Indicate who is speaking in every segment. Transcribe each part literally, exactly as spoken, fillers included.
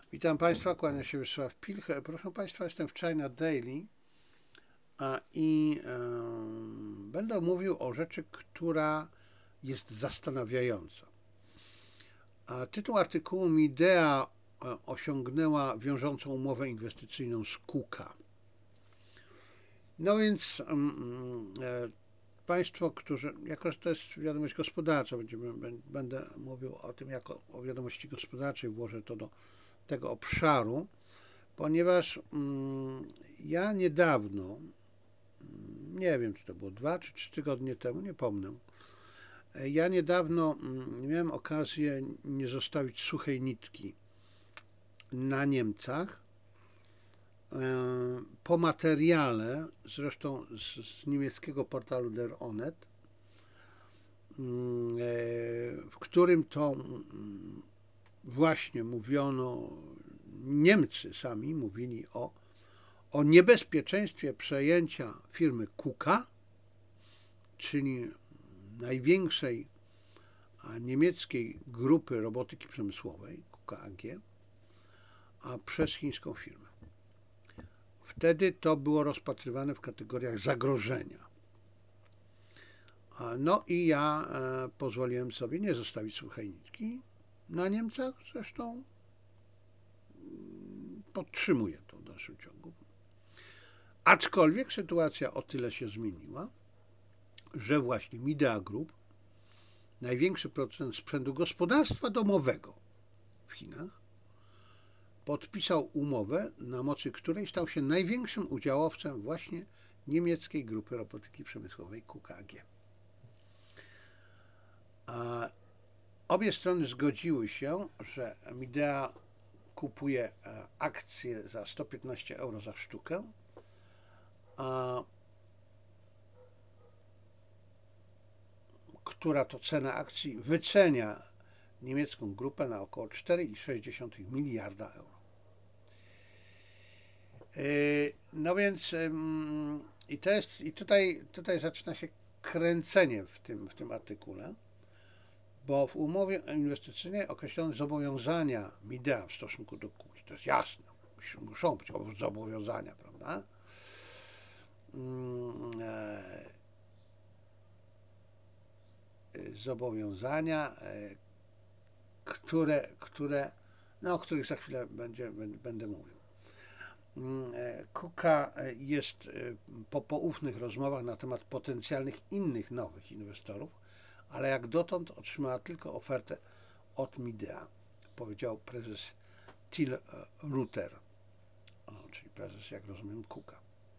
Speaker 1: Witam Państwa, kłania się Wiesław Pilch. Proszę Państwa, jestem w China Daily a, i e, będę mówił o rzeczy, która jest zastanawiająca. A, tytuł artykułu: Midea e, osiągnęła wiążącą umowę inwestycyjną z KUKA. No więc mm, e, Państwo, którzy, jako że to jest wiadomość gospodarcza, będziemy, będę mówił o tym jako o wiadomości gospodarczej, włożę to do tego obszaru, ponieważ mm, ja niedawno, nie wiem, czy to było dwa czy trzy tygodnie temu, nie pomnę, ja niedawno mm, miałem okazję nie zostawić suchej nitki na Niemcach e, po materiale, zresztą z, z niemieckiego portalu Der Onet, mm, e, w którym to mm, właśnie mówiono, Niemcy sami mówili o o niebezpieczeństwie przejęcia firmy KUKA, czyli największej niemieckiej grupy robotyki przemysłowej, KUKA A G, a przez chińską firmę. Wtedy to było rozpatrywane w kategoriach zagrożenia. No i ja pozwoliłem sobie nie zostawić suchej nitki na Niemcach, zresztą podtrzymuję to w dalszym ciągu. Aczkolwiek sytuacja o tyle się zmieniła, że właśnie Midea Group, największy producent sprzętu gospodarstwa domowego w Chinach, podpisał umowę, na mocy której stał się największym udziałowcem właśnie niemieckiej grupy robotyki przemysłowej KUKA A G. A obie strony zgodziły się, że Midea kupuje akcje za sto piętnaście euro za sztukę, a która to cena akcji wycenia niemiecką grupę na około cztery przecinek sześć miliarda euro. No więc i to jest, i tutaj, tutaj zaczyna się kręcenie w tym, w tym artykule, bo w umowie inwestycyjnej określono zobowiązania Midea w stosunku do KUKI. To jest jasne, muszą być zobowiązania, prawda? Zobowiązania, które, które, no, o których za chwilę będzie, będę mówił. KUKA jest po poufnych rozmowach na temat potencjalnych innych nowych inwestorów, ale jak dotąd otrzymała tylko ofertę od Midea, powiedział prezes Till Reuter, czyli prezes, jak rozumiem, KUKA.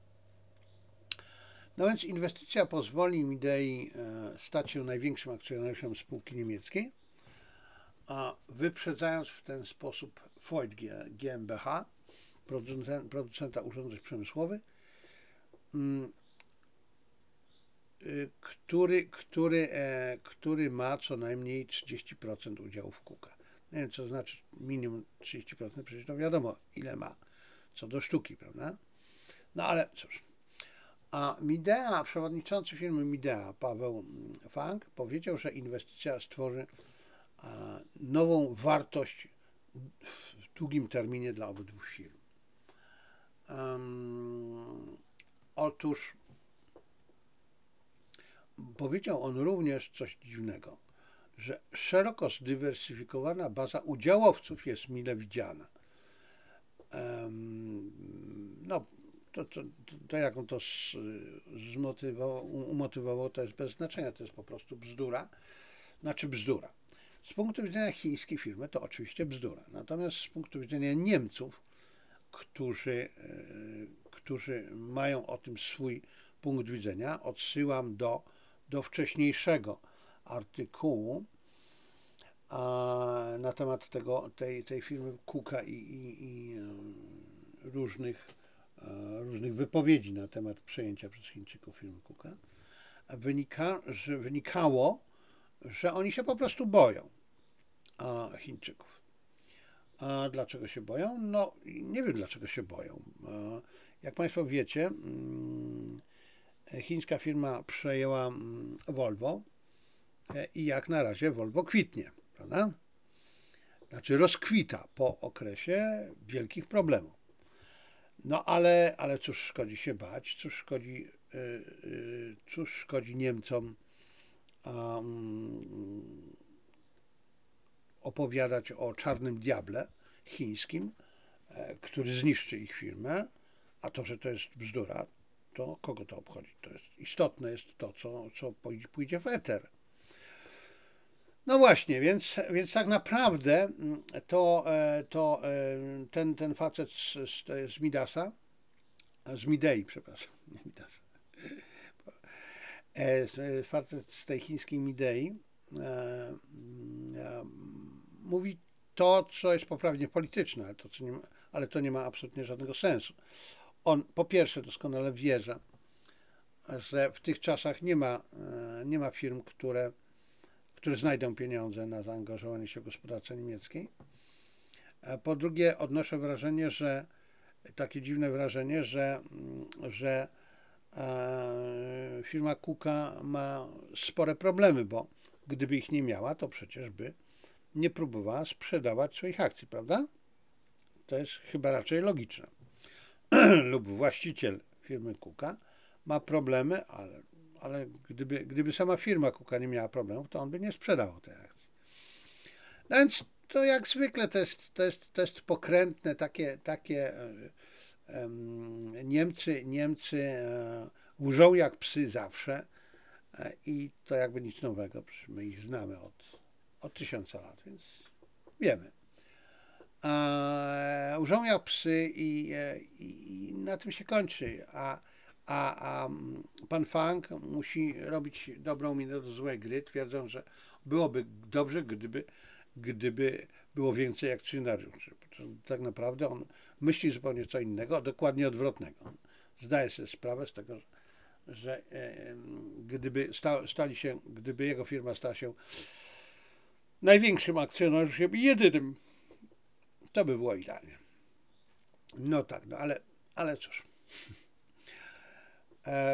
Speaker 1: No więc inwestycja pozwoli Midei stać się największym akcjonariuszem spółki niemieckiej, a wyprzedzając w ten sposób Voith GmbH, producenta urządzeń przemysłowych, który, który, który ma co najmniej trzydzieści procent udziałów w KUKA. Nie wiem, co znaczy minimum trzydzieści procent, przecież to wiadomo, ile ma co do sztuki, prawda? No ale cóż. A Midea, przewodniczący firmy Midea, Paweł Fang, powiedział, że inwestycja stworzy nową wartość w długim terminie dla obydwu firm. Um, otóż powiedział on również coś dziwnego, że szeroko zdywersyfikowana baza udziałowców jest mile widziana. Um, no, to, to, to jak on to zmotywował, umotywował, to jest bez znaczenia, to jest po prostu bzdura. Znaczy bzdura. Z punktu widzenia chińskiej firmy to oczywiście bzdura. Natomiast z punktu widzenia Niemców, którzy, którzy mają o tym swój punkt widzenia, odsyłam do, do wcześniejszego artykułu a, na temat tego, tej, tej firmy KUKA i, i, i różnych, różnych wypowiedzi na temat przejęcia przez Chińczyków firmy KUKA. Wynika, że wynikało, że oni się po prostu boją Chińczyków. A dlaczego się boją? No, nie wiem, dlaczego się boją. Jak Państwo wiecie, chińska firma przejęła Volvo i jak na razie Volvo kwitnie, prawda? znaczy rozkwita po okresie wielkich problemów. No ale, ale cóż szkodzi się bać, cóż szkodzi, y, y, cóż szkodzi Niemcom um, opowiadać o czarnym diable chińskim, e, który zniszczy ich firmę, a to, że to jest bzdura, to kogo to obchodzi? To jest istotne jest to, co, co pójdzie w eter. No właśnie, więc, więc tak naprawdę mm, to, e, to e, ten, ten facet z, z, z Midasa, z Midei, przepraszam, nie Midasa, e, z- facet z tej chińskiej Midei e, e, mówi to, co jest poprawnie polityczne, ale to, co nie ma, ale to nie ma absolutnie żadnego sensu. On po pierwsze doskonale wie, że, że w tych czasach nie ma, e, nie ma firm, które, które znajdą pieniądze na zaangażowanie się w gospodarce niemieckiej. A po drugie, odnoszę wrażenie, że takie dziwne wrażenie, że, że e, firma Cooka ma spore problemy, bo gdyby ich nie miała, to przecież by nie próbowała sprzedawać swoich akcji, prawda? To jest chyba raczej logiczne. Lub właściciel firmy Cooka ma problemy, ale, ale gdyby, gdyby sama firma Cooka nie miała problemów, to on by nie sprzedał tej akcji. No więc to jak zwykle to jest, to jest, to jest pokrętne, takie, takie um, Niemcy, Niemcy e, łżą jak psy zawsze e, i to jakby nic nowego, przecież my ich znamy od, od tysiąca lat, więc wiemy. A, łżą jak psy i, e, i, i na tym się kończy. A, a, a pan Fang musi robić dobrą minę do złej gry, twierdząc, że byłoby dobrze, gdyby, gdyby było więcej akcjonariuszy. Tak naprawdę on myśli zupełnie co innego, dokładnie odwrotnego. On zdaje sobie sprawę z tego, że e, gdyby sta, stali się, gdyby jego firma stała się największym akcjonariuszem i jedynym, to by było idealnie. No tak, no ale, ale cóż. E,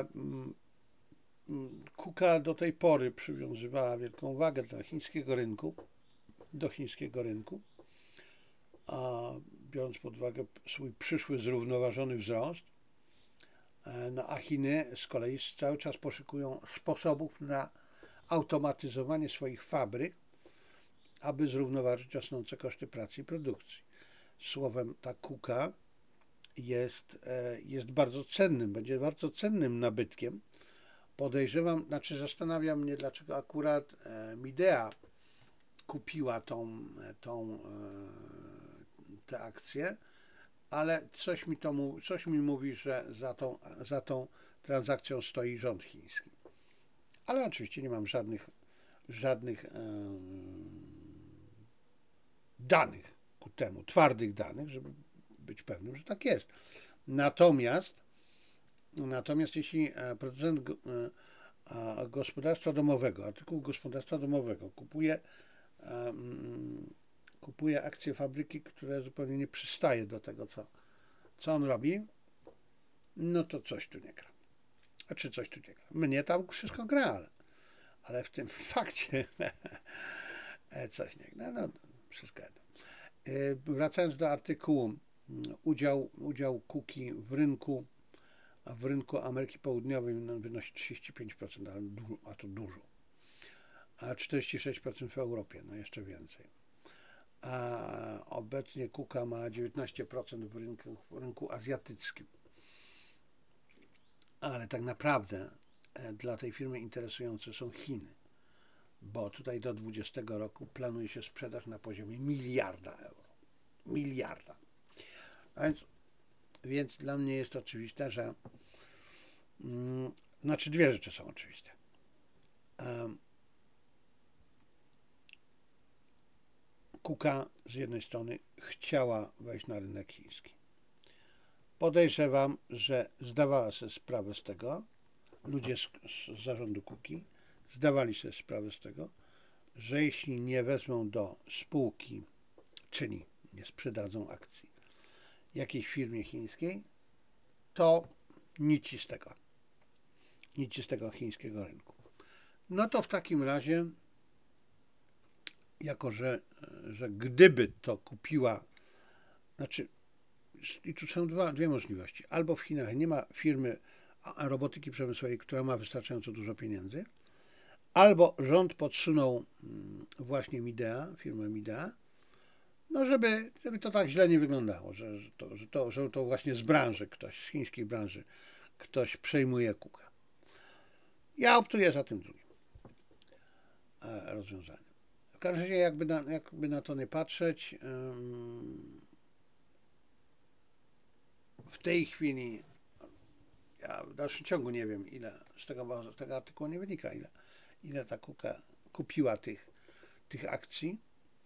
Speaker 1: Kuka do tej pory przywiązywała wielką wagę do chińskiego rynku, do chińskiego rynku, a biorąc pod uwagę swój przyszły zrównoważony wzrost, e, no a Chiny z kolei cały czas poszukują sposobów na automatyzowanie swoich fabryk, aby zrównoważyć rosnące koszty pracy i produkcji. Słowem, ta Kuka jest, e, jest bardzo cennym, będzie bardzo cennym nabytkiem. Podejrzewam, znaczy zastanawia mnie, dlaczego akurat e, Midea kupiła tą, tą, e, tę akcję, ale coś mi, to, coś mi mówi, że za tą, za tą transakcją stoi rząd chiński. Ale oczywiście nie mam żadnych, żadnych e, danych ku temu, twardych danych, żeby być pewnym, że tak jest. Natomiast, natomiast jeśli producent gospodarstwa domowego, artykułu gospodarstwa domowego kupuje, kupuje akcje fabryki, które zupełnie nie przystaje do tego, co, co on robi, no to coś tu nie gra. A czy coś tu nie gra? Mnie tam wszystko gra, ale, ale w tym fakcie coś nie gra. No, wszystko jedno. Wracając do artykułu, udział, udział Kuki w rynku, a w rynku Ameryki Południowej wynosi trzydzieści pięć procent, a to dużo. A czterdzieści sześć procent w Europie, no jeszcze więcej. A obecnie Kuka ma dziewiętnaście procent w rynku, w rynku azjatyckim. Ale tak naprawdę dla tej firmy interesujące są Chiny, bo tutaj do dwudziestego roku planuje się sprzedaż na poziomie miliarda euro. Miliarda. A więc, więc dla mnie jest oczywiste, że mm, znaczy dwie rzeczy są oczywiste. Um, Kuka z jednej strony chciała wejść na rynek chiński. Podejrzewam, że zdawała sobie sprawę z tego, ludzie z, z zarządu Kuki zdawali sobie sprawę z tego, że jeśli nie wezmą do spółki, czyli nie sprzedadzą akcji jakiejś firmie chińskiej, to nic z tego. Nic z tego chińskiego rynku. No to w takim razie jako że, że gdyby to kupiła, znaczy, i tu są dwa, dwie możliwości. Albo w Chinach nie ma firmy robotyki przemysłowej, która ma wystarczająco dużo pieniędzy, albo rząd podsunął właśnie Midea, firmę Midea, no żeby, żeby to tak źle nie wyglądało, że, że, to, że, to, że to właśnie z branży ktoś, z chińskiej branży, ktoś przejmuje Kuka. Ja optuję za tym drugim rozwiązaniem. W każdym razie, jakby na, jakby na to nie patrzeć, w tej chwili, ja w dalszym ciągu nie wiem, ile z tego, z tego artykułu nie wynika, ile, ile ta Kuka kupiła tych, tych akcji.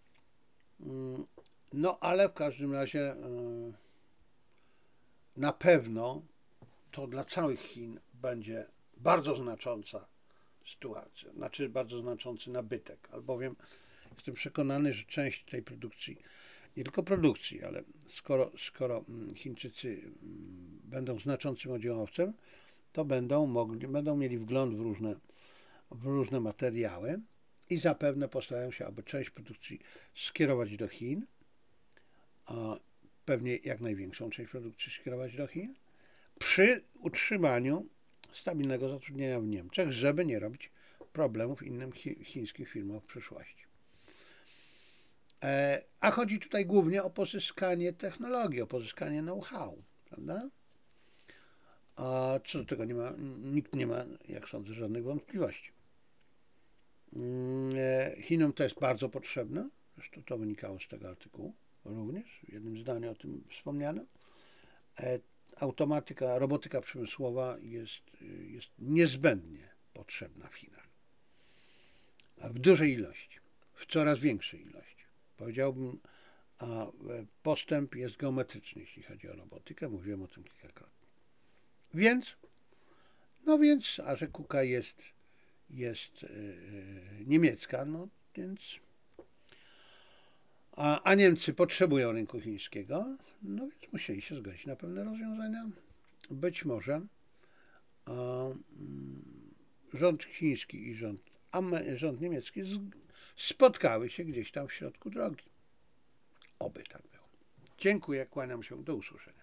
Speaker 1: No ale w każdym razie na pewno to dla całych Chin będzie bardzo znacząca sytuacja, znaczy bardzo znaczący nabytek, albowiem jestem przekonany, że część tej produkcji, nie tylko produkcji, ale skoro, skoro Chińczycy będą znaczącym udziałowcem, to będą mogli, będą mieli wgląd w różne, w różne materiały i zapewne postarają się, aby część produkcji skierować do Chin, a pewnie jak największą część produkcji skierować do Chin, przy utrzymaniu stabilnego zatrudnienia w Niemczech, żeby nie robić problemów innym chi chińskim firmom w przyszłości. E, a chodzi tutaj głównie o pozyskanie technologii, o pozyskanie know-how, prawda? A co do tego nie ma, nikt nie ma, jak sądzę, żadnych wątpliwości. E, Chinom to jest bardzo potrzebne, zresztą to wynikało z tego artykułu również, w jednym zdaniu o tym wspomniano. E, automatyka, robotyka przemysłowa jest, jest niezbędnie potrzebna w Chinach. A w dużej ilości, w coraz większej ilości. Powiedziałbym, a postęp jest geometryczny, jeśli chodzi o robotykę. Mówiłem o tym kilkakrotnie. Więc, no więc, a że Kuka jest, jest yy, niemiecka, no więc, a, a Niemcy potrzebują rynku chińskiego, no więc musieli się zgodzić na pewne rozwiązania. Być może a, mm, rząd chiński i rząd, rząd niemiecki z, spotkały się gdzieś tam w środku drogi. Oby tak było. Dziękuję, kłaniam się, do usłyszenia.